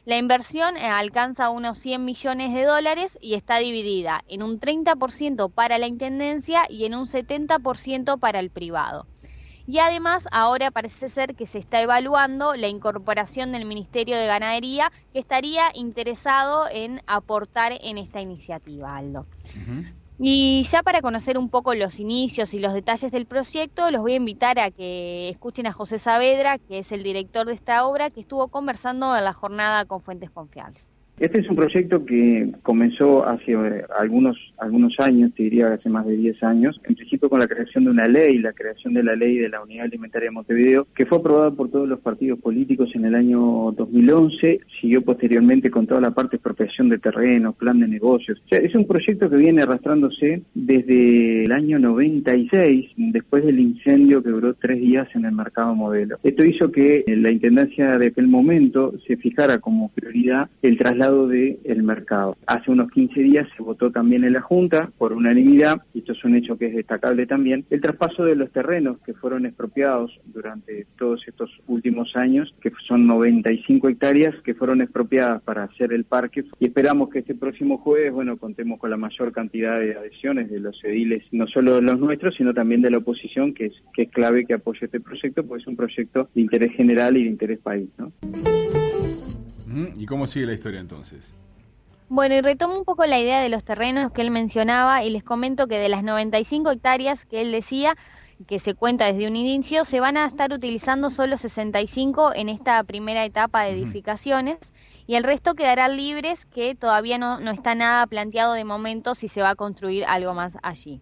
La inversión alcanza unos 100 millones de dólares y está dividida en un 30% para la Intendencia y en un 70% para el privado. Y además ahora parece ser que se está evaluando la incorporación del Ministerio de Ganadería, que estaría interesado en aportar en esta iniciativa, Aldo. Ujú. Y ya para conocer un poco los inicios y los detalles del proyecto, los voy a invitar a que escuchen a José Saavedra, que es el director de esta obra, que estuvo conversando en la jornada con fuentes confiables. Este es un proyecto que comenzó hace algunos años, te diría hace más de 10 años, en principio con la creación de una ley, la creación de la ley de la Unidad Alimentaria de Montevideo, que fue aprobada por todos los partidos políticos en el año 2011, siguió posteriormente con toda la parte de expropiación de terrenos, plan de negocios. O sea, es un proyecto que viene arrastrándose desde el año 96, después del incendio que duró 3 días en el mercado Modelo. Esto hizo que la Intendencia de aquel momento se fijara como prioridad el traslado del mercado. Hace unos 15 días se votó también en la Junta por unanimidad, y esto es un hecho que es destacable también, el traspaso de los terrenos que fueron expropiados durante todos estos últimos años, que son 95 hectáreas que fueron expropiadas para hacer el parque, y esperamos que este próximo jueves, contemos con la mayor cantidad de adhesiones de los ediles, no solo de los nuestros, sino también de la oposición, que es clave que apoye este proyecto, porque es un proyecto de interés general y de interés país, ¿no? ¿Y cómo sigue la historia entonces? Bueno, y retomo un poco la idea de los terrenos que él mencionaba y les comento que de las 95 hectáreas que él decía, que se cuenta desde un inicio, se van a estar utilizando solo 65 en esta primera etapa de edificaciones y el resto quedarán libres, que todavía no está nada planteado de momento si se va a construir algo más allí.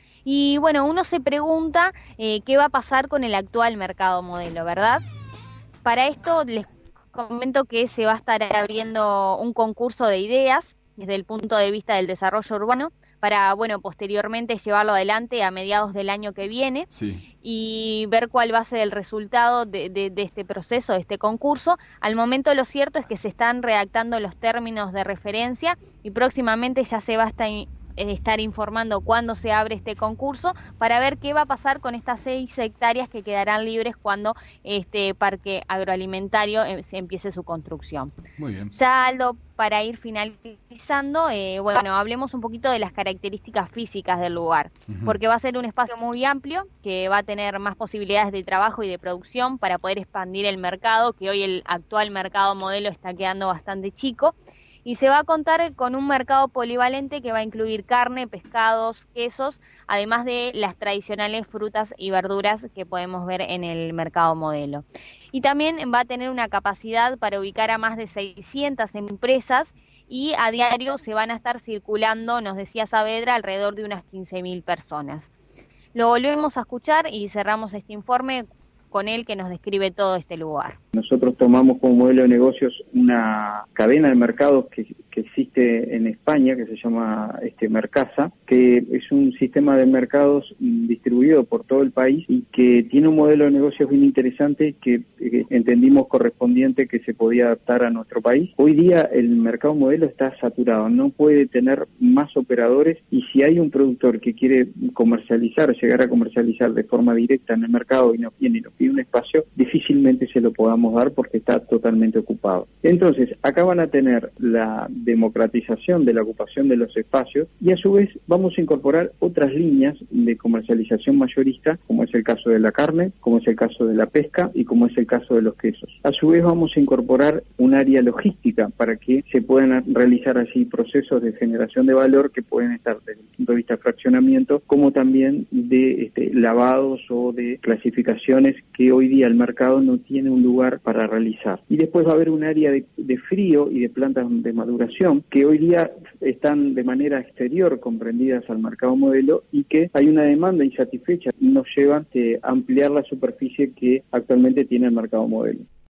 Y bueno, uno se pregunta qué va a pasar con el actual mercado Modelo, ¿verdad? Para esto les comento que se va a estar abriendo un concurso de ideas desde el punto de vista del desarrollo urbano para, posteriormente llevarlo adelante a mediados del año que viene. Sí. Y ver cuál va a ser el resultado de este proceso, de este concurso. Al momento lo cierto es que se están redactando los términos de referencia y próximamente ya se va a estar informando cuándo se abre este concurso para ver qué va a pasar con estas 6 hectáreas que quedarán libres cuando este parque agroalimentario se empiece su construcción. Muy bien. Ya, Aldo, para ir finalizando, hablemos un poquito de las características físicas del lugar, porque va a ser un espacio muy amplio, que va a tener más posibilidades de trabajo y de producción para poder expandir el mercado, que hoy el actual mercado Modelo está quedando bastante chico, y se va a contar con un mercado polivalente que va a incluir carne, pescados, quesos, además de las tradicionales frutas y verduras que podemos ver en el mercado Modelo. Y también va a tener una capacidad para ubicar a más de 600 empresas y a diario se van a estar circulando, nos decía Saavedra, alrededor de unas 15.000 personas. Lo volvemos a escuchar y cerramos este informe con él, que nos describe todo este lugar. Nosotros tomamos como modelo de negocios una cadena de mercados que existe en España, que se llama Mercasa, que es un sistema de mercados distribuido por todo el país y que tiene un modelo de negocios bien interesante que entendimos correspondiente que se podía adaptar a nuestro país. Hoy día el mercado Modelo está saturado, no puede tener más operadores, y si hay un productor que quiere comercializar, llegar a comercializar de forma directa en el mercado y nos viene y nos pide un espacio, difícilmente se lo podamos dar porque está totalmente ocupado. Entonces, acá van a tener la democratización de la ocupación de los espacios y a su vez vamos a incorporar otras líneas de comercialización mayorista, como es el caso de la carne, como es el caso de la pesca y como es el caso de los quesos. A su vez vamos a incorporar un área logística para que se puedan realizar así procesos de generación de valor que pueden estar desde el punto de vista de fraccionamiento, como también de lavados o de clasificaciones que hoy día el mercado no tiene un lugar para realizar. Y después va a haber un área de frío y de plantas de maduración que hoy día están de manera exterior comprendidas al mercado Modelo y que hay una demanda insatisfecha y nos llevan a ampliar la superficie que actualmente tiene el mercado Modelo.